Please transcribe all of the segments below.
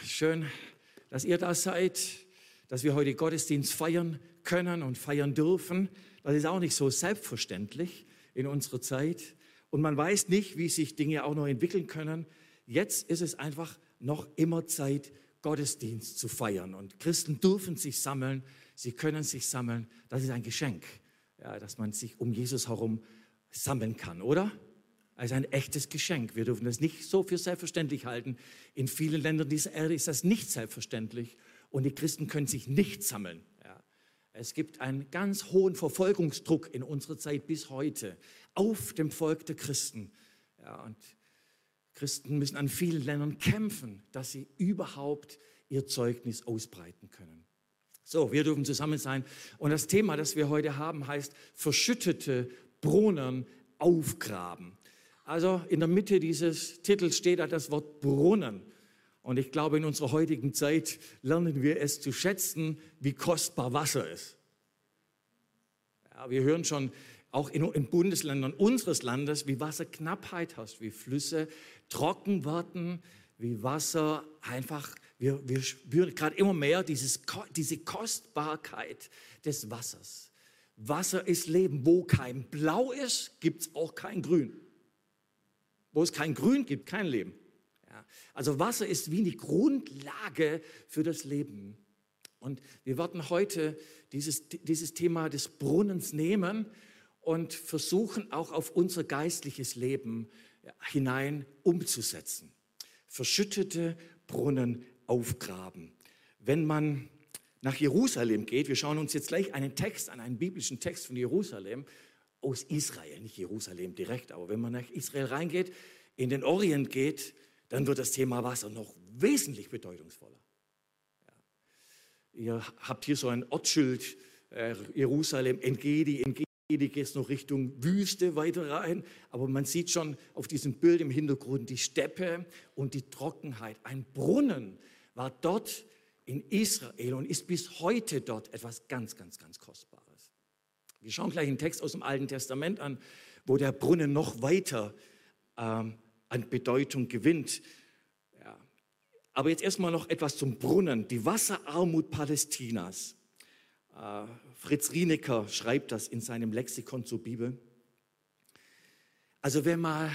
schön, dass ihr da seid, dass wir heute Gottesdienst feiern können und feiern dürfen. Das ist auch nicht so selbstverständlich in unserer Zeit. Und man weiß nicht, wie sich Dinge auch noch entwickeln können. Jetzt ist es einfach noch immer Zeit, Gottesdienst zu feiern. Und Christen dürfen sich sammeln, sie können sich sammeln. Das ist ein Geschenk, ja, dass man sich um Jesus herum sammeln kann, oder? Also ein echtes Geschenk. Wir dürfen das nicht so für selbstverständlich halten. In vielen Ländern dieser Erde ist das nicht selbstverständlich. Und die Christen können sich nicht sammeln. Ja. Es gibt einen ganz hohen Verfolgungsdruck in unserer Zeit bis heute auf dem Volk der Christen. Ja, und Christen müssen an vielen Ländern kämpfen, dass sie überhaupt ihr Zeugnis ausbreiten können. So, wir dürfen zusammen sein. Und das Thema, das wir heute haben, heißt verschüttete Brunnen aufgraben. Also in der Mitte dieses Titels steht da das Wort Brunnen. Und ich glaube, in unserer heutigen Zeit lernen wir es zu schätzen, wie kostbar Wasser ist. Ja, wir hören schon auch in Bundesländern unseres Landes, wie Wasserknappheit hast, wie Flüsse trocken werden, wie Wasser einfach, wir spüren gerade immer mehr diese Kostbarkeit des Wassers. Wasser ist Leben. Wo kein Blau ist, gibt es auch kein Grün. Wo es kein Grün gibt, kein Leben. Ja, also Wasser ist wie die Grundlage für das Leben. Und wir werden heute dieses Thema des Brunnens nehmen und versuchen auch auf unser geistliches Leben hinein umzusetzen. Verschüttete Brunnen aufgraben. Wenn man nach Jerusalem geht, wir schauen uns jetzt gleich einen Text an, einen biblischen Text von Jerusalem, aus Israel, nicht Jerusalem direkt, aber wenn man nach Israel reingeht, in den Orient geht, dann wird das Thema Wasser noch wesentlich bedeutungsvoller. Ja. Ihr habt hier so ein Ortsschild, Jerusalem, Engedi geht es noch Richtung Wüste weiter rein, aber man sieht schon auf diesem Bild im Hintergrund die Steppe und die Trockenheit. Ein Brunnen war dort in Israel und ist bis heute dort etwas ganz, ganz, ganz Kostbares. Wir schauen gleich einen Text aus dem Alten Testament an, wo der Brunnen noch weiter an Bedeutung gewinnt. Ja. Aber jetzt erstmal noch etwas zum Brunnen, die Wasserarmut Palästinas. Fritz Rienecker schreibt das in seinem Lexikon zur Bibel. Also wer mal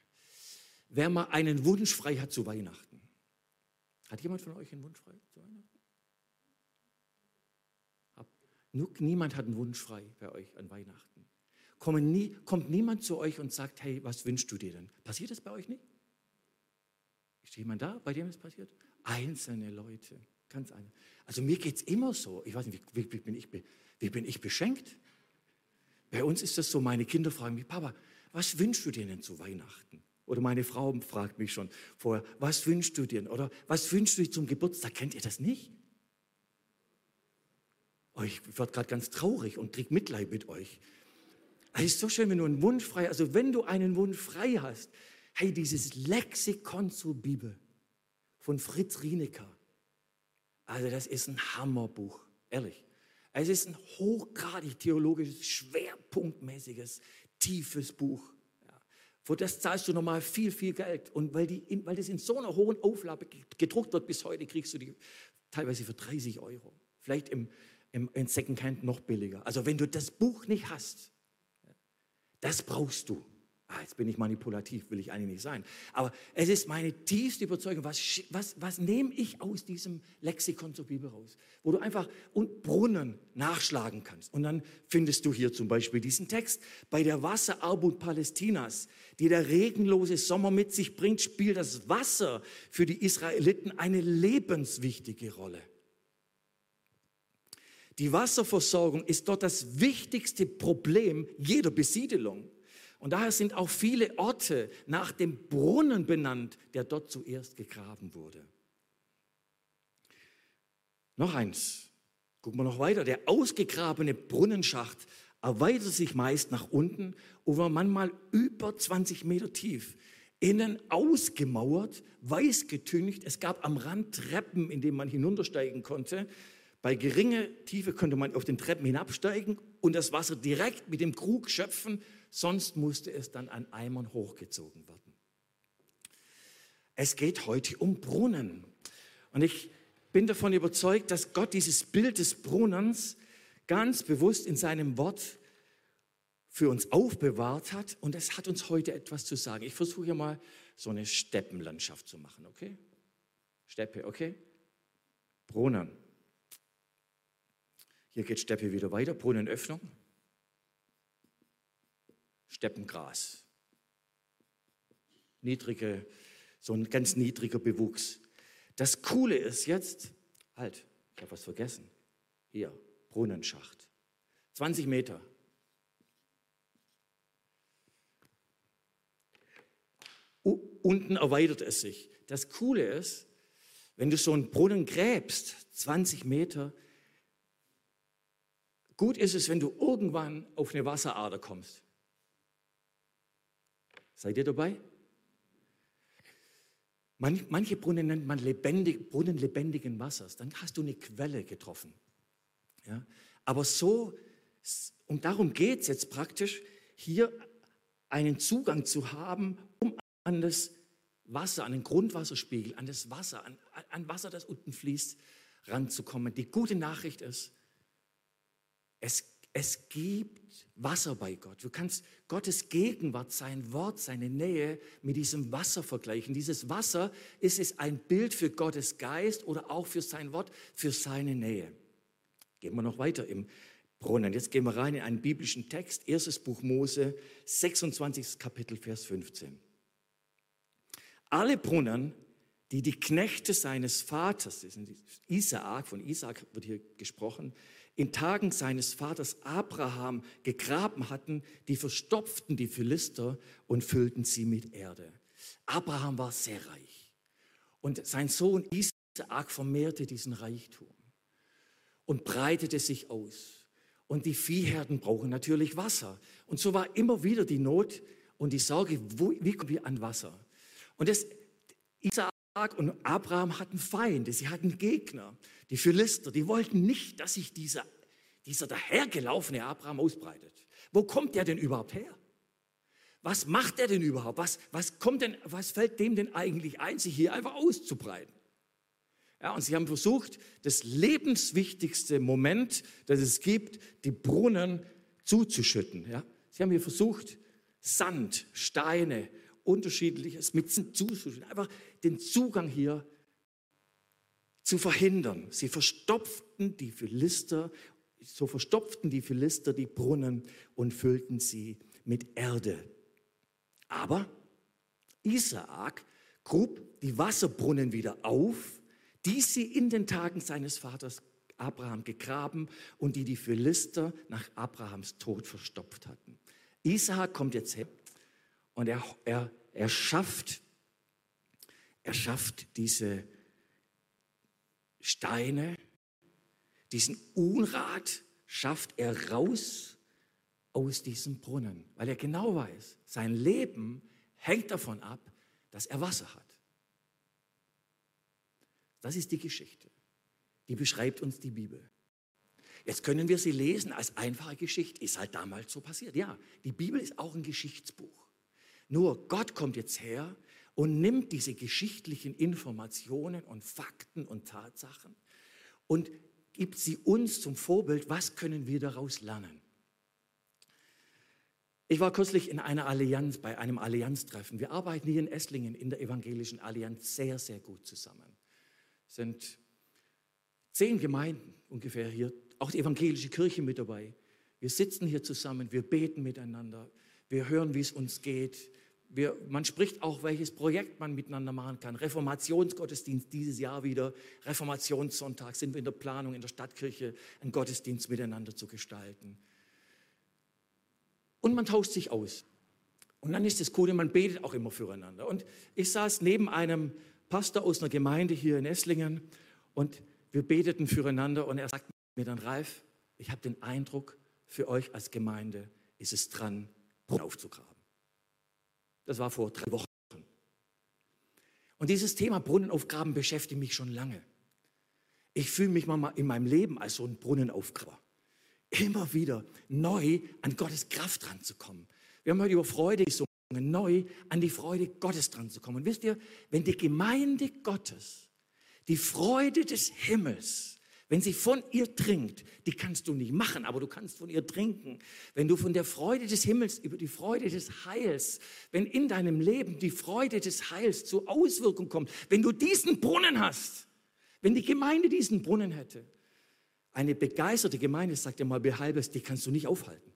einen Wunsch frei hat zu Weihnachten. Hat jemand von euch einen Wunsch frei zu Weihnachten? Niemand hat einen Wunsch frei bei euch an Weihnachten. Kommt niemand zu euch und sagt, hey, was wünschst du dir denn? Passiert das bei euch nicht? Ist jemand da, bei dem es passiert? Einzelne Leute, ganz einzelne. Also mir geht es immer so, ich weiß nicht, wie bin ich beschenkt? Bei uns ist das so, meine Kinder fragen mich, Papa, was wünschst du dir denn zu Weihnachten? Oder meine Frau fragt mich schon vorher, was wünschst du dir? Oder was wünschst du dir zum Geburtstag? Kennt ihr das nicht? Oh, ich werde gerade ganz traurig und kriege Mitleid mit euch. Es ist so schön, wenn du einen Wunsch frei hast. Also wenn du einen Wunsch frei hast, hey, dieses Lexikon zur Bibel von Fritz Rienecker, also das ist ein Hammerbuch, ehrlich. Es ist ein hochgradig theologisches, schwerpunktmäßiges, tiefes Buch. Ja. Für das zahlst du normal viel, viel Geld. Und weil das in so einer hohen Auflage gedruckt wird bis heute, kriegst du die teilweise für 30 €. Vielleicht im Secondhand noch billiger. Also wenn du das Buch nicht hast, das brauchst du. Jetzt bin ich manipulativ, will ich eigentlich nicht sein. Aber es ist meine tiefste Überzeugung, was nehme ich aus diesem Lexikon zur Bibel raus? Wo du einfach Brunnen nachschlagen kannst. Und dann findest du hier zum Beispiel diesen Text. Bei der Wasserarmut Palästinas, die der regenlose Sommer mit sich bringt, spielt das Wasser für die Israeliten eine lebenswichtige Rolle. Die Wasserversorgung ist dort das wichtigste Problem jeder Besiedelung. Und daher sind auch viele Orte nach dem Brunnen benannt, der dort zuerst gegraben wurde. Noch eins, gucken wir noch weiter. Der ausgegrabene Brunnenschacht erweitert sich meist nach unten und war manchmal über 20 Meter tief. Innen ausgemauert, weiß getüncht. Es gab am Rand Treppen, in denen man hinuntersteigen konnte. Bei geringer Tiefe konnte man auf den Treppen hinabsteigen und das Wasser direkt mit dem Krug schöpfen, sonst musste es dann an Eimern hochgezogen werden. Es geht heute um Brunnen. Und ich bin davon überzeugt, dass Gott dieses Bild des Brunnens ganz bewusst in seinem Wort für uns aufbewahrt hat. Und es hat uns heute etwas zu sagen. Ich versuche hier mal so eine Steppenlandschaft zu machen, okay? Steppe, okay? Brunnen. Hier geht Steppe wieder weiter, Brunnenöffnung. Steppengras. So ein ganz niedriger Bewuchs. Das Coole ist jetzt, ich habe was vergessen. Hier, Brunnenschacht. 20 Meter. Unten erweitert es sich. Das Coole ist, wenn du so einen Brunnen gräbst, 20 Meter, gut ist es, wenn du irgendwann auf eine Wasserader kommst. Seid ihr dabei? Manche Brunnen nennt man Brunnen lebendigen Wassers. Dann hast du eine Quelle getroffen. Ja? Aber so, und darum geht es jetzt praktisch, hier einen Zugang zu haben, um an das Wasser, an den Grundwasserspiegel, an das Wasser, an Wasser, das unten fließt, ranzukommen. Die gute Nachricht ist, es gibt Wasser bei Gott. Du kannst Gottes Gegenwart, sein Wort, seine Nähe mit diesem Wasser vergleichen. Dieses Wasser ist ein Bild für Gottes Geist oder auch für sein Wort, für seine Nähe. Gehen wir noch weiter im Brunnen. Jetzt gehen wir rein in einen biblischen Text. 1. Buch Mose, 26. Kapitel, Vers 15. Alle Brunnen, die die Knechte seines Vaters, das ist Isaak, von Isaak wird hier gesprochen, in Tagen seines Vaters Abraham gegraben hatten, die verstopften die Philister und füllten sie mit Erde. Abraham war sehr reich und sein Sohn Isaak vermehrte diesen Reichtum und breitete sich aus. Und die Viehherden brauchen natürlich Wasser. Und so war immer wieder die Not und die Sorge, wie kommen wir an Wasser? Und Isaak und Abraham hatten Feinde, sie hatten Gegner. Die Philister, die wollten nicht, dass sich dieser dahergelaufene Abraham ausbreitet. Wo kommt der denn überhaupt her? Was macht er denn überhaupt? Was fällt dem denn eigentlich ein, sich hier einfach auszubreiten? Ja, und sie haben versucht, das lebenswichtigste Moment, das es gibt, die Brunnen zuzuschütten. Ja? Sie haben hier versucht, Sand, Steine, Unterschiedliches mit zuzuschütten, einfach den Zugang hier zu verhindern. So verstopften die Philister die Brunnen und füllten sie mit Erde. Aber Isaak grub die Wasserbrunnen wieder auf, die sie in den Tagen seines Vaters Abraham gegraben und die Philister nach Abrahams Tod verstopft hatten. Isaak kommt jetzt her und er schafft diese Steine, diesen Unrat schafft er raus aus diesem Brunnen, weil er genau weiß, sein Leben hängt davon ab, dass er Wasser hat. Das ist die Geschichte, die beschreibt uns die Bibel. Jetzt können wir sie lesen als einfache Geschichte, ist halt damals so passiert. Ja, die Bibel ist auch ein Geschichtsbuch. Nur Gott kommt jetzt her und nimmt diese geschichtlichen Informationen und Fakten und Tatsachen und gibt sie uns zum Vorbild, was können wir daraus lernen. Ich war kürzlich in einer Allianz, bei einem Allianztreffen. Wir arbeiten hier in Esslingen in der Evangelischen Allianz sehr, sehr gut zusammen. Es sind 10 Gemeinden ungefähr hier, auch die evangelische Kirche mit dabei. Wir sitzen hier zusammen, wir beten miteinander, wir hören, wie es uns geht. Man spricht auch, welches Projekt man miteinander machen kann. Reformationsgottesdienst dieses Jahr wieder, Reformationssonntag, sind wir in der Planung, in der Stadtkirche einen Gottesdienst miteinander zu gestalten. Und man tauscht sich aus. Und dann ist das Coole, man betet auch immer füreinander. Und ich saß neben einem Pastor aus einer Gemeinde hier in Esslingen und wir beteten füreinander und er sagt mir dann, Ralf, ich habe den Eindruck, für euch als Gemeinde ist es dran, Brunnen aufzugraben. Das war vor 3 Wochen. Und dieses Thema Brunnenaufgraben beschäftigt mich schon lange. Ich fühle mich mal in meinem Leben als so ein Brunnenaufgraber. Immer wieder neu an Gottes Kraft ranzukommen. Wir haben heute über Freude gesungen, neu an die Freude Gottes dran zu kommen. Und wisst ihr, wenn die Gemeinde Gottes Die Freude des Himmels, wenn sie von ihr trinkt, die kannst du nicht machen, aber du kannst von ihr trinken. Wenn du von der Freude des Himmels über die Freude des Heils, wenn in deinem Leben die Freude des Heils zur Auswirkung kommt, wenn du diesen Brunnen hast, wenn die Gemeinde diesen Brunnen hätte, eine begeisterte Gemeinde, sagt ja mal Behalbes, die kannst du nicht aufhalten.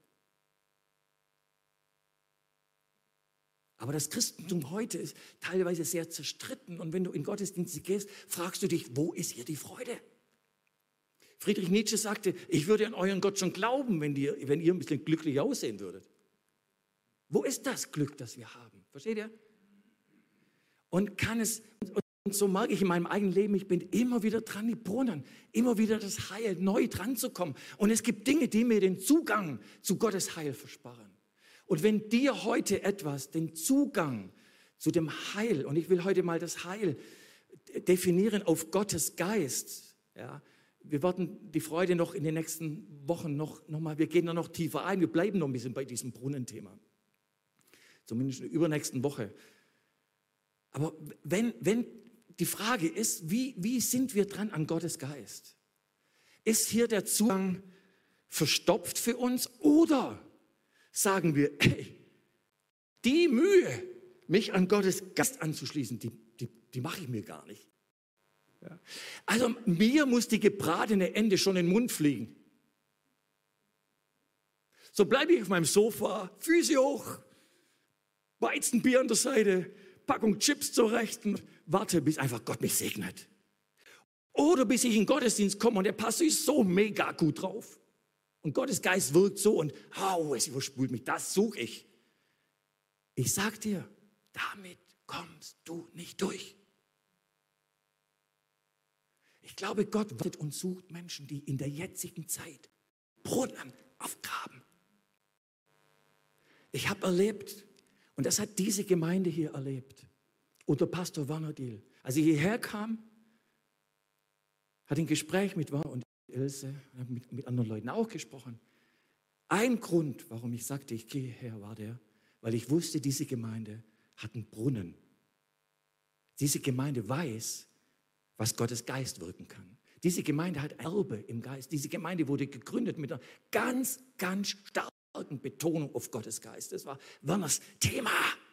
Aber das Christentum heute ist teilweise sehr zerstritten. Und wenn du in Gottesdienste gehst, fragst du dich, wo ist hier die Freude? Friedrich Nietzsche sagte, ich würde an euren Gott schon glauben, wenn ihr ein bisschen glücklich aussehen würdet. Wo ist das Glück, das wir haben? Versteht ihr? Und so merke ich in meinem eigenen Leben, ich bin immer wieder dran, die Brunnen, immer wieder das Heil, neu dran zu kommen. Und es gibt Dinge, die mir den Zugang zu Gottes Heil versperren. Und wenn dir heute den Zugang zu dem Heil, und ich will heute mal das Heil definieren auf Gottes Geist, ja, wir werden die Freude noch in den nächsten Wochen noch mal, wir gehen da noch tiefer ein, wir bleiben noch ein bisschen bei diesem Brunnenthema. Zumindest in der übernächsten Woche. Aber wenn die Frage ist, wie sind wir dran an Gottes Geist? Ist hier der Zugang verstopft für uns oder sagen wir, ey, die Mühe, mich an Gottes Geist anzuschließen, die mache ich mir gar nicht. Ja. Also mir muss die gebratene Ente schon in den Mund fliegen. So bleibe ich auf meinem Sofa, Füße hoch, Weizenbier an der Seite, Packung Chips zur Rechten, warte, bis einfach Gott mich segnet. Oder bis ich in den Gottesdienst komme und der Pastor ist so mega gut drauf. Und Gottes Geist wirkt so und es überspült mich, das suche ich. Ich sag dir, damit kommst du nicht durch. Ich glaube, Gott wartet und sucht Menschen, die in der jetzigen Zeit Brunnen aufgraben. Ich habe erlebt, und das hat diese Gemeinde hier erlebt, unter Pastor Werner Diel. Als ich hierher kam, hatte ein Gespräch mit Werner und Ilse, mit anderen Leuten auch gesprochen. Ein Grund, warum ich sagte, ich gehe her, war weil ich wusste, diese Gemeinde hat einen Brunnen. Diese Gemeinde weiß, was Gottes Geist wirken kann. Diese Gemeinde hat Erbe im Geist. Diese Gemeinde wurde gegründet mit einer ganz, ganz starken Betonung auf Gottes Geist. Das war Werners Thema.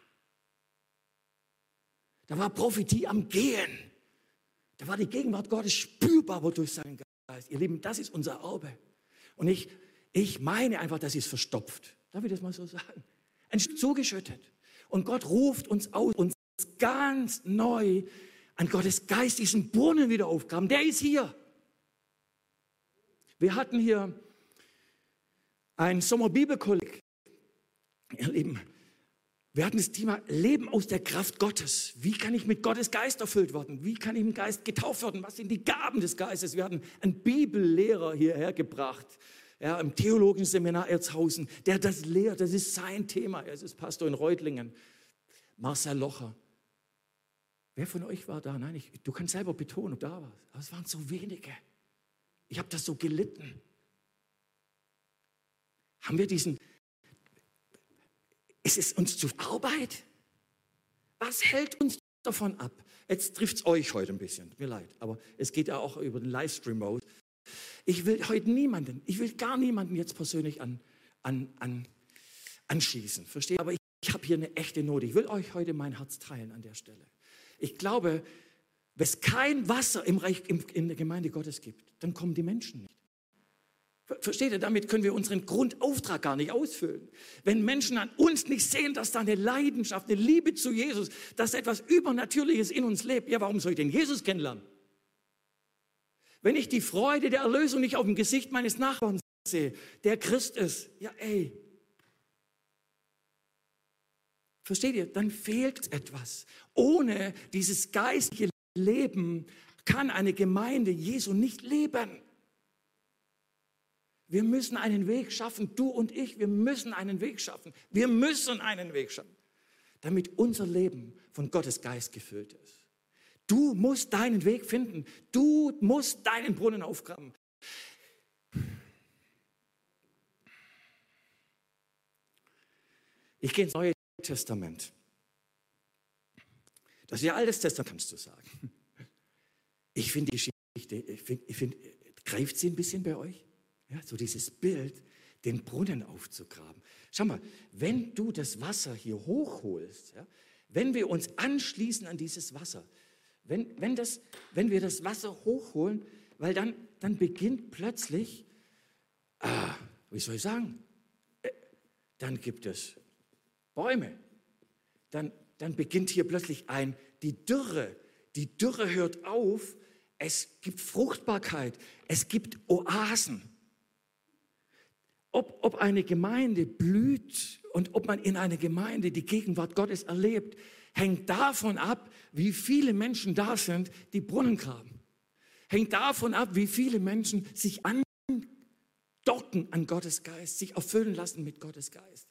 Da war Prophetie am Gehen. Da war die Gegenwart Gottes spürbar durch seinen Geist. Ihr Lieben, das ist unser Erbe. Und ich meine einfach, das ist verstopft. Darf ich das mal so sagen? Zugeschüttet. Und Gott ruft uns aus, uns ganz neu an Gottes Geist diesen Brunnen wieder aufgraben. Der ist hier. Wir hatten hier ein Sommerbibelkolleg. Ihr Lieben, wir hatten das Thema Leben aus der Kraft Gottes. Wie kann ich mit Gottes Geist erfüllt werden? Wie kann ich im Geist getauft werden? Was sind die Gaben des Geistes? Wir hatten einen Bibellehrer hierher gebracht, ja, im theologischen Seminar Erzhausen, der das lehrt. Das ist sein Thema. Er ist Pastor in Reutlingen. Marcel Locher. Wer von euch war da? Nein, du kannst selber betonen, ob da warst. Aber es waren so wenige. Ich habe das so gelitten. Haben wir ist es uns zu viel Arbeit? Was hält uns davon ab? Jetzt trifft es euch heute ein bisschen, tut mir leid, aber es geht ja auch über den Livestream aus. Ich will gar niemanden jetzt persönlich anschießen, verstehe? Aber ich habe hier eine echte Not. Ich will euch heute mein Herz teilen an der Stelle. Ich glaube, wenn es kein Wasser in der Gemeinde Gottes gibt, dann kommen die Menschen nicht. Versteht ihr, damit können wir unseren Grundauftrag gar nicht ausfüllen. Wenn Menschen an uns nicht sehen, dass da eine Leidenschaft, eine Liebe zu Jesus, dass etwas Übernatürliches in uns lebt, ja, warum soll ich denn Jesus kennenlernen? Wenn ich die Freude der Erlösung nicht auf dem Gesicht meines Nachbarn sehe, der Christ ist, ja ey. Versteht ihr? Dann fehlt etwas. Ohne dieses geistliche Leben kann eine Gemeinde Jesu nicht leben. Wir müssen einen Weg schaffen, du und ich, wir müssen einen Weg schaffen. Wir müssen einen Weg schaffen, damit unser Leben von Gottes Geist gefüllt ist. Du musst deinen Weg finden. Du musst deinen Brunnen aufgraben. Ich gehe ins Neue Testament. Das ist ja Altes Testament, kannst du sagen. Ich finde die Geschichte, greift sie ein bisschen bei euch? Ja, so dieses Bild, den Brunnen aufzugraben. Schau mal, wenn du das Wasser hier hochholst, ja, wenn wir uns anschließen an dieses Wasser, wenn wir das Wasser hochholen, weil dann beginnt plötzlich, wie soll ich sagen, dann gibt es Bäume, dann beginnt hier plötzlich die Dürre hört auf, es gibt Fruchtbarkeit, es gibt Oasen. Ob eine Gemeinde blüht und ob man in einer Gemeinde die Gegenwart Gottes erlebt, hängt davon ab, wie viele Menschen da sind, die Brunnen graben. Hängt davon ab, wie viele Menschen sich andocken an Gottes Geist, sich erfüllen lassen mit Gottes Geist.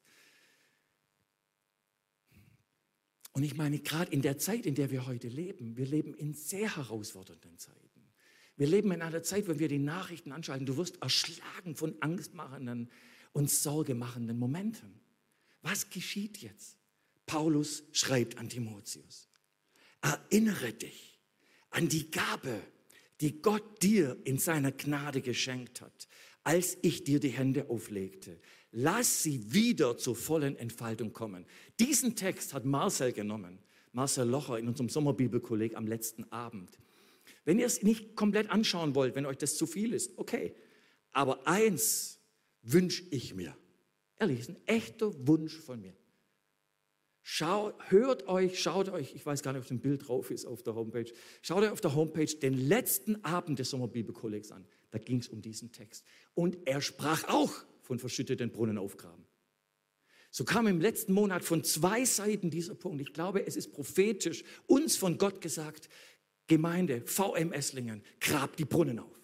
Und ich meine, gerade in der Zeit, in der wir heute leben, wir leben in sehr herausfordernden Zeiten. Wir leben in einer Zeit, wenn wir die Nachrichten anschalten, du wirst erschlagen von angstmachenden und sorgemachenden Momenten. Was geschieht jetzt? Paulus schreibt an Timotheus: Erinnere dich an die Gabe, die Gott dir in seiner Gnade geschenkt hat, als ich dir die Hände auflegte. Lass sie wieder zur vollen Entfaltung kommen. Diesen Text hat Marcel genommen, Marcel Locher in unserem Sommerbibelkolleg am letzten Abend. Wenn ihr es nicht komplett anschauen wollt, wenn euch das zu viel ist, okay. Aber eins wünsche ich mir. Ehrlich, ist ein echter Wunsch von mir. Schaut euch, ich weiß gar nicht, ob ein Bild drauf ist auf der Homepage, schaut euch auf der Homepage den letzten Abend des Sommerbibelkollegs an. Da ging es um diesen Text. Und er sprach auch von verschütteten Brunnen aufgraben. So kam im letzten Monat von 2 Seiten dieser Punkt. Ich glaube, es ist prophetisch uns von Gott gesagt: Gemeinde, VM Esslingen, grab die Brunnen auf.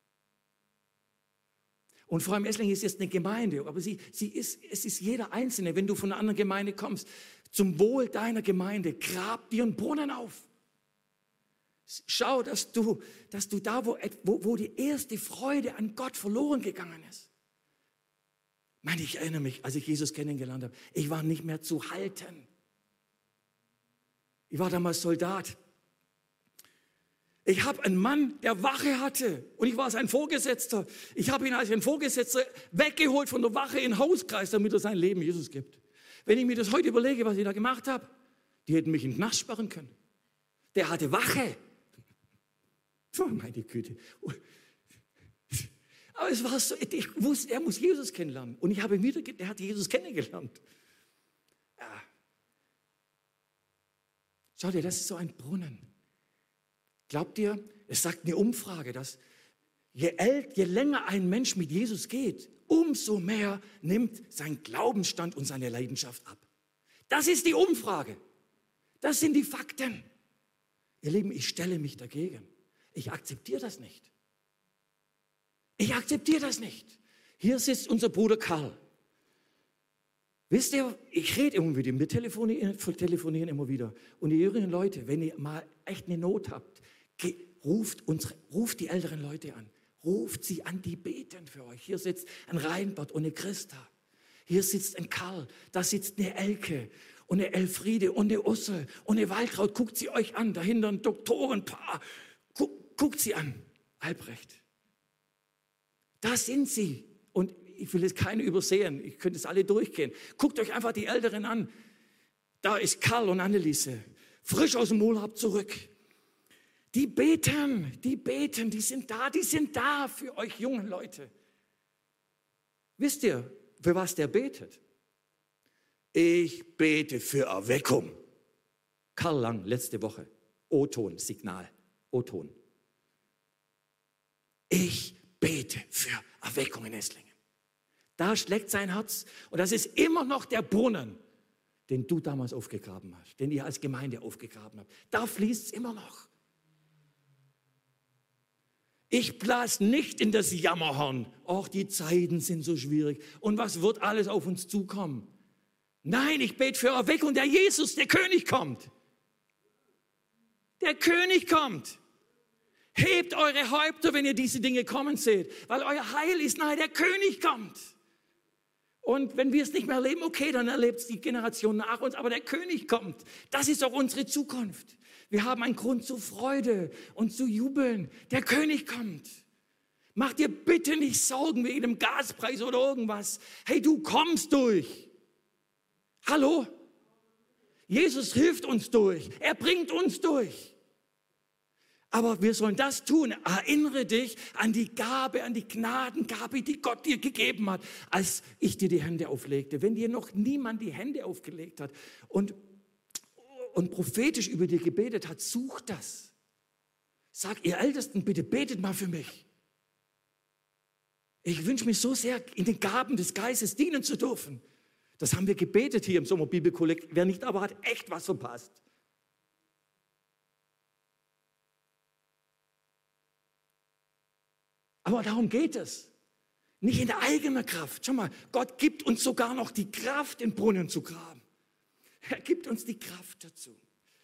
Und VM Esslingen ist jetzt eine Gemeinde, aber es ist jeder Einzelne. Wenn du von einer anderen Gemeinde kommst, zum Wohl deiner Gemeinde, grab dir einen Brunnen auf. Schau, dass du da, wo die erste Freude an Gott verloren gegangen ist. Ich erinnere mich, als ich Jesus kennengelernt habe, ich war nicht mehr zu halten. Ich war damals Soldat. Ich habe einen Mann, der Wache hatte, und ich war sein Vorgesetzter. Ich habe ihn als ein Vorgesetzter weggeholt von der Wache in den Hauskreis, damit er sein Leben Jesus gibt. Wenn ich mir das heute überlege, was ich da gemacht habe, die hätten mich in den Knast sperren können. Der hatte Wache. Oh, meine Güte. Aber es war so, ich wusste, er muss Jesus kennenlernen. Und ich habe er hat Jesus kennengelernt. Ja. Schau dir, das ist so ein Brunnen. Glaubt ihr, es sagt eine Umfrage, dass je länger ein Mensch mit Jesus geht, umso mehr nimmt sein Glaubensstand und seine Leidenschaft ab. Das ist die Umfrage. Das sind die Fakten. Ihr Lieben, ich stelle mich dagegen. Ich akzeptiere das nicht. Ich akzeptiere das nicht. Hier sitzt unser Bruder Karl. Wisst ihr, ich rede immer mit ihm, wir telefonieren immer wieder. Und die jüngeren Leute, wenn ihr mal echt eine Not habt, ruft die älteren Leute an. Ruft sie an, die beten für euch. Hier sitzt ein Reinbert und eine Christa. Hier sitzt ein Karl, da sitzt eine Elke und eine Elfriede und eine Ursel und eine Waltraud. Guckt sie euch an, dahinter ein Doktorenpaar. Guckt sie an, Albrecht. Da sind sie. Und ich will jetzt keine übersehen, ich könnte es alle durchgehen. Guckt euch einfach die Älteren an. Da ist Karl und Anneliese, frisch aus dem Urlaub zurück. Die beten, die sind da für euch jungen Leute. Wisst ihr, für was der betet? Ich bete für Erweckung. Karl Lang, letzte Woche, O-Ton, Signal, O-Ton. Ich bete für Erweckung in Esslingen. Da schlägt sein Herz und das ist immer noch der Brunnen, den du damals aufgegraben hast, den ihr als Gemeinde aufgegraben habt. Da fließt es immer noch. Ich blas nicht in das Jammerhorn. Ach, die Zeiten sind so schwierig. Und was wird alles auf uns zukommen? Nein, ich bete für Erweckung. Der Jesus, der König kommt. Der König kommt. Hebt eure Häupter, wenn ihr diese Dinge kommen seht. Weil euer Heil ist nahe, der König kommt. Und wenn wir es nicht mehr erleben, okay, dann erlebt es die Generation nach uns. Aber der König kommt. Das ist auch unsere Zukunft. Wir haben einen Grund zur Freude und zu jubeln. Der König kommt. Mach dir bitte nicht Sorgen wegen dem Gaspreis oder irgendwas. Hey, du kommst durch. Hallo? Jesus hilft uns durch. Er bringt uns durch. Aber wir sollen das tun. Erinnere dich an die Gabe, an die Gnadengabe, die Gott dir gegeben hat, als ich dir die Hände auflegte. Wenn dir noch niemand die Hände aufgelegt hat und prophetisch über dir gebetet hat, such das. Sag, ihr Ältesten, bitte betet mal für mich. Ich wünsche mich so sehr, in den Gaben des Geistes dienen zu dürfen. Das haben wir gebetet hier im Sommerbibelkolleg. Wer nicht aber hat, echt was verpasst. Aber darum geht es. Nicht in der eigenen Kraft. Schau mal, Gott gibt uns sogar noch die Kraft, den Brunnen zu graben. Er gibt uns die Kraft dazu.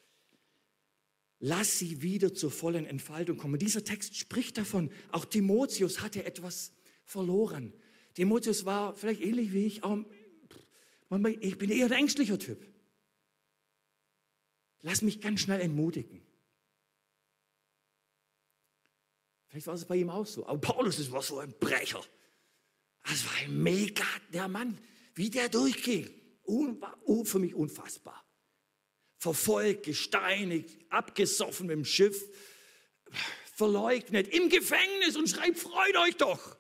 Lass sie wieder zur vollen Entfaltung kommen. Dieser Text spricht davon. Auch Timotheus hatte etwas verloren. Timotheus war vielleicht ähnlich wie ich, aber ich bin eher ein ängstlicher Typ. Lass mich ganz schnell entmutigen. Vielleicht war es bei ihm auch so. Aber Paulus, das war so ein Brecher. Das war ein mega, der Mann, wie der durchging. Für mich unfassbar. Verfolgt, gesteinigt, abgesoffen mit dem Schiff, verleugnet, im Gefängnis und schreibt, freut euch doch.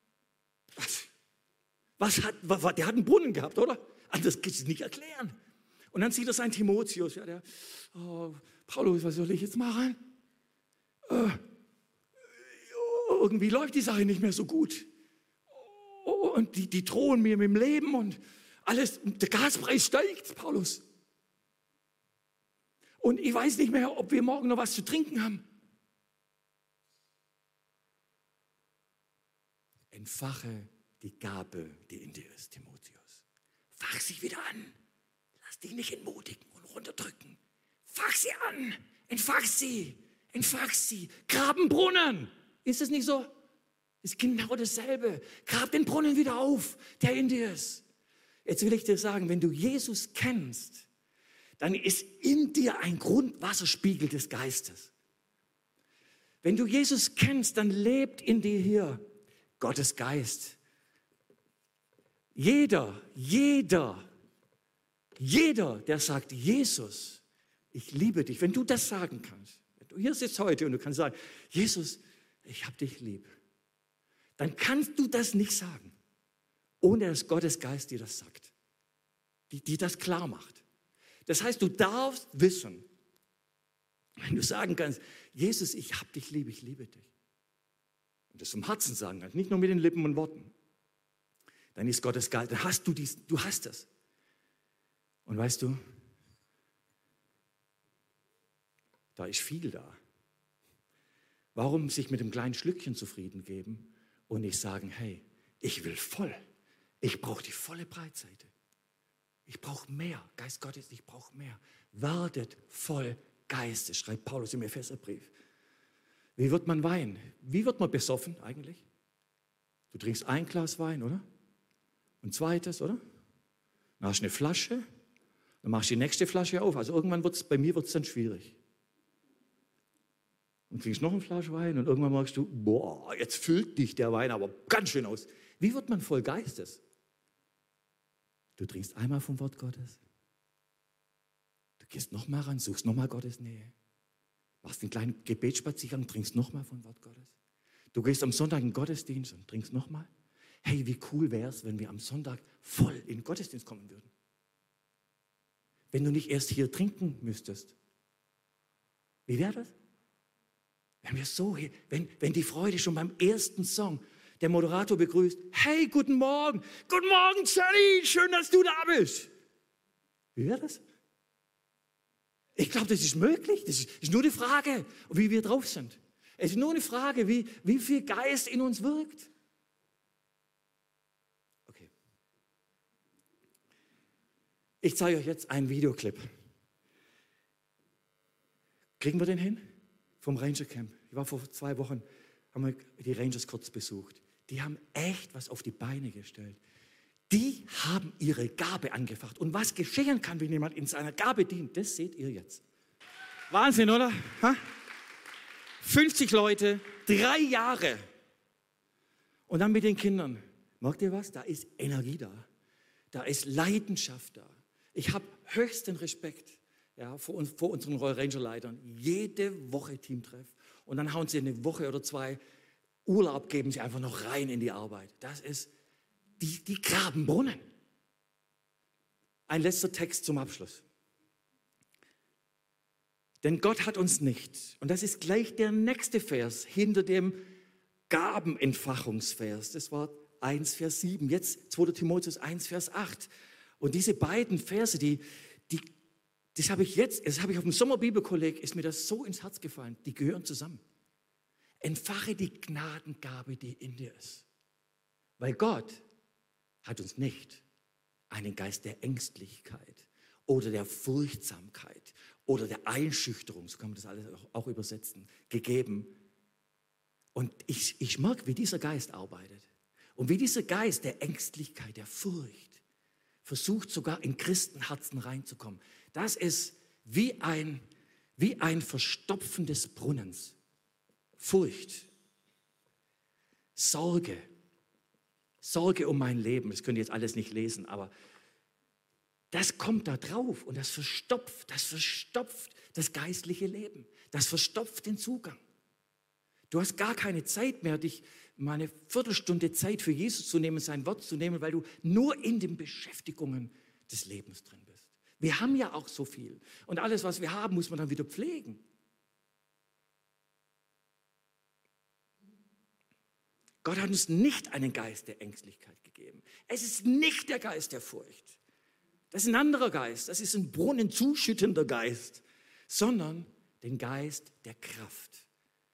Der hat einen Brunnen gehabt, oder? Das kann ich nicht erklären. Und dann sieht er seinen Timotheus. Ja, Paulus, was soll ich jetzt machen? Irgendwie läuft die Sache nicht mehr so gut. Und die drohen mir mit dem Leben und alles. Der Gaspreis steigt, Paulus. Und ich weiß nicht mehr, ob wir morgen noch was zu trinken haben. Entfache die Gabe, die in dir ist, Timotheus. Fach sie wieder an. Lass dich nicht entmutigen und runterdrücken. Fach sie an. Entfach sie. Entfach sie. Grab einen Brunnen. Ist es nicht so? Ist genau dasselbe. Grab den Brunnen wieder auf, der in dir ist. Jetzt will ich dir sagen, wenn du Jesus kennst, dann ist in dir ein Grundwasserspiegel des Geistes. Wenn du Jesus kennst, dann lebt in dir hier Gottes Geist. Jeder, der sagt, Jesus, ich liebe dich, wenn du das sagen kannst, wenn du hier sitzt heute und du kannst sagen, Jesus, ich habe dich lieb, dann kannst du das nicht sagen, ohne dass Gottes Geist dir das sagt, die das klar macht. Das heißt, du darfst wissen, wenn du sagen kannst, Jesus, ich habe dich lieb, ich liebe dich, und das vom Herzen sagen kannst, nicht nur mit den Lippen und Worten, dann ist Gottes Geist, dann hast du hast das. Und weißt du, da ist viel da. Warum sich mit einem kleinen Schlückchen zufrieden geben und nicht sagen, hey, ich will voll, ich brauche die volle Breitseite. Ich brauche mehr, Geist Gottes, ich brauche mehr. Werdet voll Geistes, schreibt Paulus im Epheserbrief. Wie wird man Wein? Wie wird man besoffen eigentlich? Du trinkst ein Glas Wein, oder? Und zweites, oder? Dann hast du eine Flasche, dann machst du die nächste Flasche auf. Also irgendwann bei mir wird es dann schwierig. Und trinkst noch eine Flasche Wein und irgendwann merkst du, boah, jetzt füllt dich der Wein aber ganz schön aus. Wie wird man voll Geistes? Du trinkst einmal vom Wort Gottes. Du gehst nochmal ran, suchst nochmal Gottes Nähe. Machst einen kleinen Gebetsspaziergang, trinkst nochmal vom Wort Gottes. Du gehst am Sonntag in den Gottesdienst und trinkst nochmal. Hey, wie cool wäre es, wenn wir am Sonntag voll in den Gottesdienst kommen würden. Wenn du nicht erst hier trinken müsstest. Wie wäre das? Wenn wir so hier, wenn die Freude schon beim ersten Song, der Moderator begrüßt, hey, guten Morgen, Sally, schön, dass du da bist. Wie wäre das? Ich glaube, das ist möglich. Das ist nur die Frage, wie wir drauf sind. Es ist nur eine Frage, wie viel Geist in uns wirkt. Okay. Ich zeige euch jetzt einen Videoclip. Kriegen wir den hin? Vom Ranger Camp. Ich war vor 2 Wochen, haben wir die Rangers kurz besucht. Die haben echt was auf die Beine gestellt. Die haben ihre Gabe angefacht. Und was geschehen kann, wenn jemand in seiner Gabe dient, das seht ihr jetzt. Wahnsinn, oder? 50 Leute, 3 Jahre. Und dann mit den Kindern. Merkt ihr was? Da ist Energie da. Da ist Leidenschaft da. Ich habe höchsten Respekt vor unseren Royal Ranger Leitern. Jede Woche Teamtreff. Und dann hauen sie eine Woche oder 2 Urlaub, geben sie einfach noch rein in die Arbeit. Das ist, die graben Brunnen. Ein letzter Text zum Abschluss. Denn Gott hat uns nicht, und das ist gleich der nächste Vers hinter dem Gabenentfachungsvers. Das war 1, Vers 7, jetzt 2. Timotheus 1, Vers 8. Und diese beiden Verse, das habe ich auf dem Sommerbibelkolleg, ist mir das so ins Herz gefallen, die gehören zusammen. Entfache die Gnadengabe, die in dir ist. Weil Gott hat uns nicht einen Geist der Ängstlichkeit oder der Furchtsamkeit oder der Einschüchterung, so kann man das alles auch übersetzen, gegeben. Und ich merke, wie dieser Geist arbeitet. Und wie dieser Geist der Ängstlichkeit, der Furcht, versucht sogar in Christenherzen reinzukommen. Das ist wie ein Verstopfen des Brunnens. Furcht, Sorge um mein Leben. Das könnt ihr jetzt alles nicht lesen, aber das kommt da drauf und das verstopft das geistliche Leben. Das verstopft den Zugang. Du hast gar keine Zeit mehr, dich mal eine Viertelstunde Zeit für Jesus zu nehmen, sein Wort zu nehmen, weil du nur in den Beschäftigungen des Lebens drin bist. Wir haben ja auch so viel. Und alles, was wir haben, muss man dann wieder pflegen. Gott hat uns nicht einen Geist der Ängstlichkeit gegeben. Es ist nicht der Geist der Furcht. Das ist ein anderer Geist. Das ist ein brunnenzuschüttender Geist. Sondern den Geist der Kraft.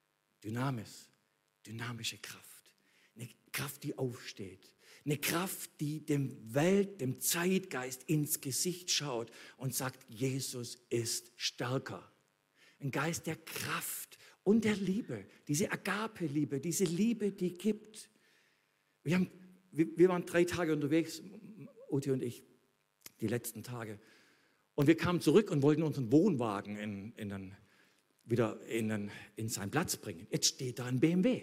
Dynamische Kraft. Eine Kraft, die aufsteht. Eine Kraft, die dem Zeitgeist ins Gesicht schaut und sagt, Jesus ist stärker. Ein Geist der Kraft und der Liebe. Diese Agape-Liebe, diese Liebe, die gibt. Wir waren 3 Tage unterwegs, Uti und ich, die letzten Tage. Und wir kamen zurück und wollten unseren Wohnwagen wieder in seinen Platz bringen. Jetzt steht da ein BMW.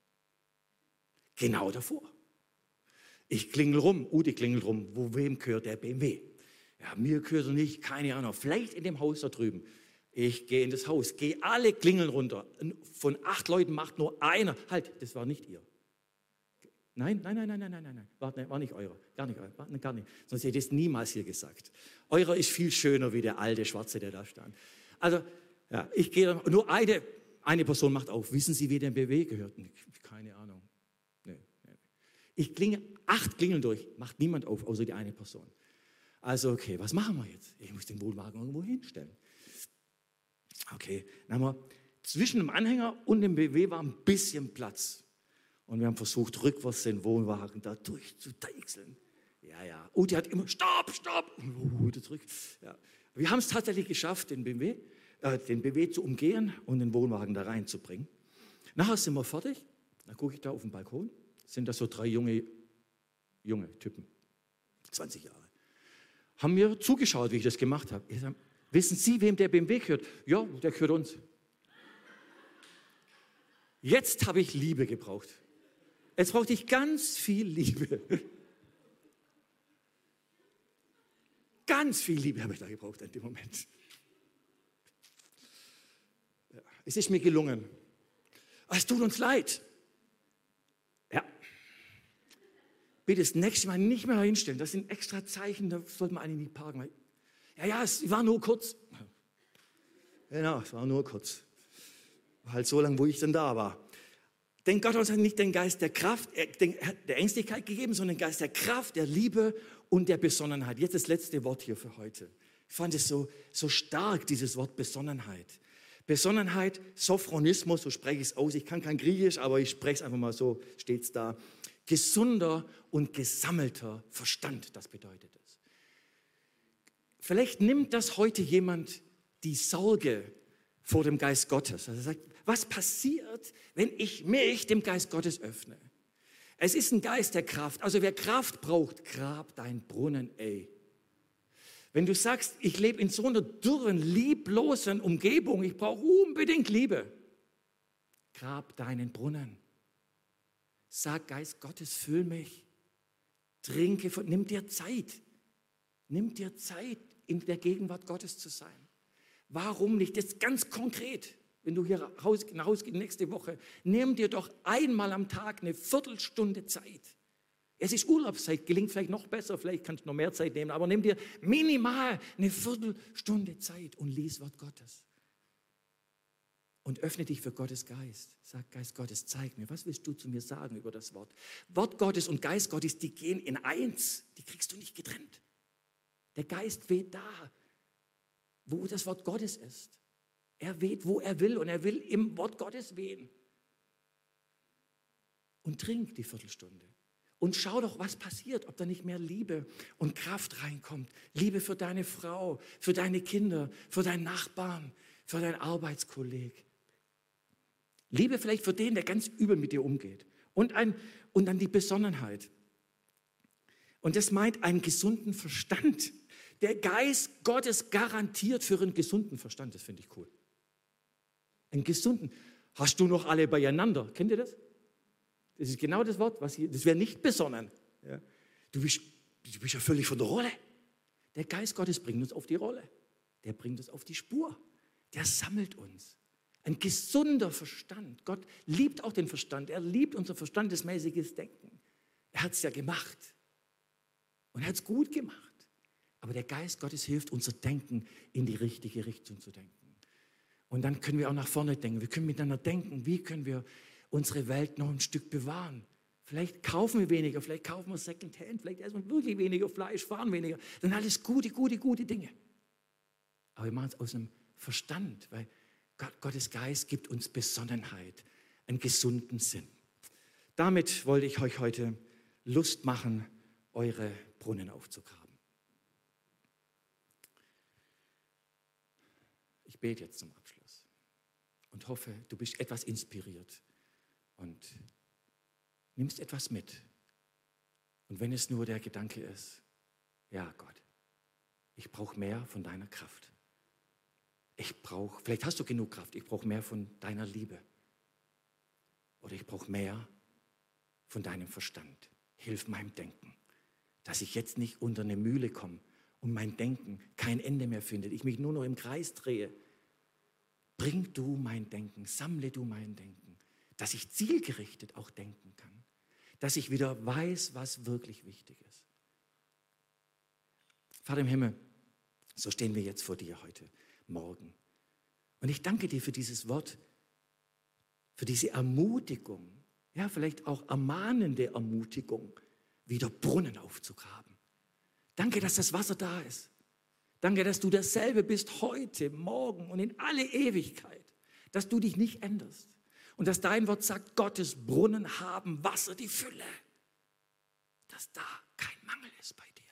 Genau davor. Ich klingel rum, Ute klingelt rum. Wem gehört der BMW? Ja, mir gehört er nicht, keine Ahnung. Vielleicht in dem Haus da drüben. Ich gehe in das Haus, gehe alle Klingeln runter. Von 8 Leuten macht nur einer. Halt, das war nicht ihr. Nein. War nicht eurer. Gar nicht. Sonst hätte ich es niemals hier gesagt. Eurer ist viel schöner wie der alte Schwarze, der da stand. Also, ja, ich gehe da, nur eine Person macht auf. Wissen Sie, wie der BMW gehört? Keine Ahnung. Nee. Ich klinge 8 Klingeln durch, macht niemand auf, außer die eine Person. Also, okay, was machen wir jetzt? Ich muss den Wohnwagen irgendwo hinstellen. Okay, dann haben wir zwischen dem Anhänger und dem BMW war ein bisschen Platz. Und wir haben versucht, rückwärts den Wohnwagen da durchzudeichseln. Ja. Ute hat immer, stopp. Wieder zurück. Ja. Wir haben es tatsächlich geschafft, den BW zu umgehen und den Wohnwagen da reinzubringen. Nachher sind wir fertig. Dann gucke ich da auf den Balkon. Sind da so 3 junge Typen, 20 Jahre. Haben mir zugeschaut, wie ich das gemacht habe. Ich sage, wissen Sie, wem der BMW gehört? Ja, der gehört uns. Jetzt habe ich Liebe gebraucht. Jetzt brauchte ich ganz viel Liebe. Ganz viel Liebe habe ich da gebraucht in dem Moment. Ja, es ist mir gelungen. Es tut uns leid. Ja. Bitte das nächste Mal nicht mehr hinstellen. Das sind extra Zeichen, da sollte man eigentlich nicht parken. Ja, es war nur kurz. Genau, es war nur kurz. War halt so lange, wo ich dann da war. Denn Gott hat uns nicht den Geist der Kraft, der Ängstlichkeit gegeben, sondern den Geist der Kraft, der Liebe und der Besonnenheit. Jetzt das letzte Wort hier für heute. Ich fand es so stark, dieses Wort Besonnenheit. Besonnenheit, Sophronismus, so spreche ich es aus. Ich kann kein Griechisch, aber ich spreche es einfach mal so, steht es da. Gesunder und gesammelter Verstand, das bedeutet es. Vielleicht nimmt das heute jemand die Sorge vor dem Geist Gottes. Also er sagt, was passiert, wenn ich mich dem Geist Gottes öffne? Es ist ein Geist der Kraft. Also wer Kraft braucht, grab deinen Brunnen, ey. Wenn du sagst, ich lebe in so einer dürren, lieblosen Umgebung, ich brauche unbedingt Liebe, grab deinen Brunnen. Sag, Geist Gottes, füll mich. Trinke von, nimm dir Zeit. Nimm dir Zeit, in der Gegenwart Gottes zu sein. Warum nicht? Das ist ganz konkret. Wenn du hier nach Hause gehst nächste Woche, nimm dir doch einmal am Tag eine Viertelstunde Zeit. Es ist Urlaubszeit, gelingt vielleicht noch besser, vielleicht kannst du noch mehr Zeit nehmen, aber nimm dir minimal eine Viertelstunde Zeit und lies Wort Gottes. Und öffne dich für Gottes Geist. Sag, Geist Gottes, zeig mir, was willst du zu mir sagen über das Wort? Wort Gottes und Geist Gottes, die gehen in eins, die kriegst du nicht getrennt. Der Geist weht da, wo das Wort Gottes ist. Er weht, wo er will und er will im Wort Gottes wehen. Und trink die Viertelstunde. Und schau doch, was passiert, ob da nicht mehr Liebe und Kraft reinkommt. Liebe für deine Frau, für deine Kinder, für deinen Nachbarn, für deinen Arbeitskollegen. Liebe vielleicht für den, der ganz übel mit dir umgeht. Und dann die Besonnenheit. Und das meint einen gesunden Verstand. Der Geist Gottes garantiert für einen gesunden Verstand. Das finde ich cool. Einen gesunden. Hast du noch alle beieinander? Kennt ihr das? Das ist genau das Wort, was hier, das wäre nicht besonnen. Ja. Du bist ja völlig von der Rolle. Der Geist Gottes bringt uns auf die Rolle. Der bringt uns auf die Spur. Der sammelt uns. Ein gesunder Verstand. Gott liebt auch den Verstand. Er liebt unser verstandesmäßiges Denken. Er hat es ja gemacht. Und er hat es gut gemacht. Aber der Geist Gottes hilft, unser Denken in die richtige Richtung zu denken. Und dann können wir auch nach vorne denken. Wir können miteinander denken, wie können wir unsere Welt noch ein Stück bewahren. Vielleicht kaufen wir weniger, vielleicht kaufen wir Secondhand, vielleicht essen wir wirklich weniger Fleisch, fahren weniger. Das sind alles gute Dinge. Aber wir machen es aus einem Verstand, weil Gottes Geist gibt uns Besonnenheit, einen gesunden Sinn. Damit wollte ich euch heute Lust machen, eure Brunnen aufzugraben. Ich bete jetzt zum Abschluss und hoffe, du bist etwas inspiriert und nimmst etwas mit. Und wenn es nur der Gedanke ist, ja Gott, ich brauche mehr von deiner Kraft. Vielleicht hast du genug Kraft, ich brauche mehr von deiner Liebe. Oder ich brauche mehr von deinem Verstand. Hilf meinem Denken, dass ich jetzt nicht unter eine Mühle komme und mein Denken kein Ende mehr findet, ich mich nur noch im Kreis drehe. Bring du mein Denken, sammle du mein Denken, dass ich zielgerichtet auch denken kann, dass ich wieder weiß, was wirklich wichtig ist. Vater im Himmel, so stehen wir jetzt vor dir heute Morgen. Und ich danke dir für dieses Wort, für diese Ermutigung, ja, vielleicht auch ermahnende Ermutigung, wieder Brunnen aufzugraben. Danke, dass das Wasser da ist. Danke, dass du dasselbe bist heute, morgen und in alle Ewigkeit. Dass du dich nicht änderst. Und dass dein Wort sagt, Gottes Brunnen haben Wasser die Fülle. Dass da kein Mangel ist bei dir.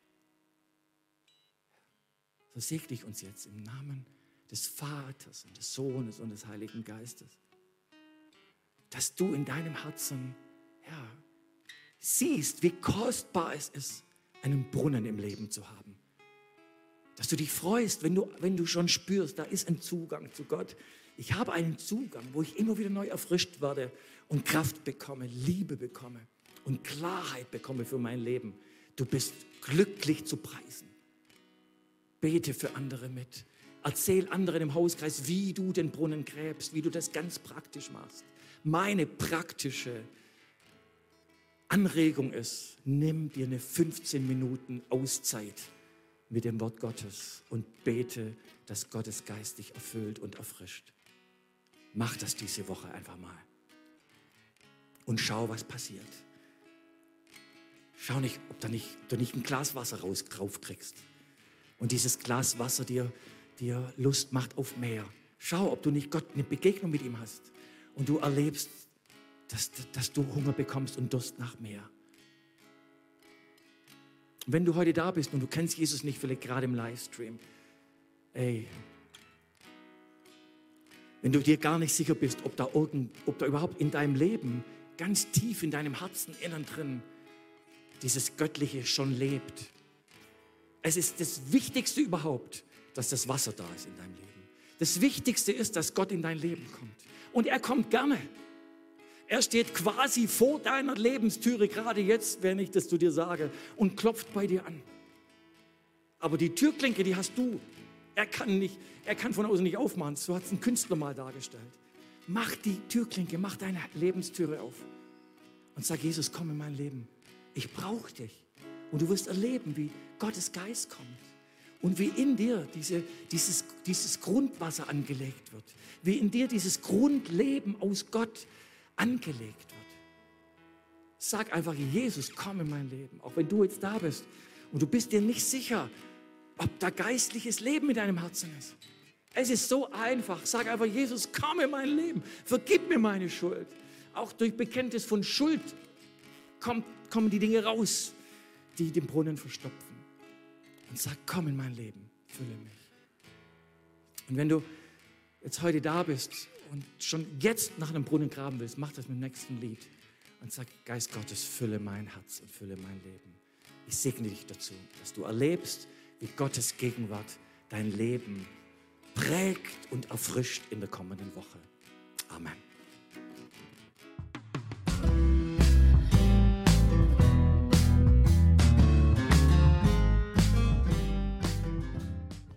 So segne ich uns jetzt im Namen des Vaters und des Sohnes und des Heiligen Geistes. Dass du in deinem Herzen, ja, siehst, wie kostbar es ist, einen Brunnen im Leben zu haben. Dass du dich freust, wenn du schon spürst, da ist ein Zugang zu Gott. Ich habe einen Zugang, wo ich immer wieder neu erfrischt werde und Kraft bekomme, Liebe bekomme und Klarheit bekomme für mein Leben. Du bist glücklich zu preisen. Bete für andere mit. Erzähl anderen im Hauskreis, wie du den Brunnen gräbst, wie du das ganz praktisch machst. Meine praktische Anregung ist, nimm dir eine 15 Minuten Auszeit mit dem Wort Gottes und bete, dass Gottes Geist dich erfüllt und erfrischt. Mach das diese Woche einfach mal und schau, was passiert. Schau nicht, ob du nicht ein Glas Wasser drauf kriegst und dieses Glas Wasser dir Lust macht auf mehr. Schau, ob du nicht Gott eine Begegnung mit ihm hast und du erlebst, dass du Hunger bekommst und Durst nach mehr. Wenn du heute da bist und du kennst Jesus nicht, vielleicht gerade im Livestream, wenn du dir gar nicht sicher bist, ob da überhaupt in deinem Leben, ganz tief in deinem Herzen innen drin, dieses Göttliche schon lebt. Es ist das Wichtigste überhaupt, dass das Wasser da ist in deinem Leben. Das Wichtigste ist, dass Gott in dein Leben kommt. Und er kommt gerne. Er steht quasi vor deiner Lebenstüre, gerade jetzt, wenn ich das zu dir sage, und klopft bei dir an. Aber die Türklinke, die hast du. Er kann von außen nicht aufmachen. So hat es ein Künstler mal dargestellt. Mach die Türklinke, mach deine Lebenstüre auf und sag, Jesus, komm in mein Leben. Ich brauche dich. Und du wirst erleben, wie Gottes Geist kommt und wie in dir dieses Grundwasser angelegt wird, wie in dir dieses Grundleben aus Gott angelegt wird. Sag einfach, Jesus, komm in mein Leben, auch wenn du jetzt da bist und du bist dir nicht sicher, ob da geistliches Leben in deinem Herzen ist. Es ist so einfach. Sag einfach, Jesus, komm in mein Leben, vergib mir meine Schuld. Auch durch Bekenntnis von Schuld kommen die Dinge raus, die den Brunnen verstopfen. Und sag, komm in mein Leben, fülle mich. Und wenn du jetzt heute da bist und schon jetzt nach einem Brunnen graben willst, mach das mit dem nächsten Lied und sag, Geist Gottes, fülle mein Herz und fülle mein Leben. Ich segne dich dazu, dass du erlebst, wie Gottes Gegenwart dein Leben prägt und erfrischt in der kommenden Woche. Amen.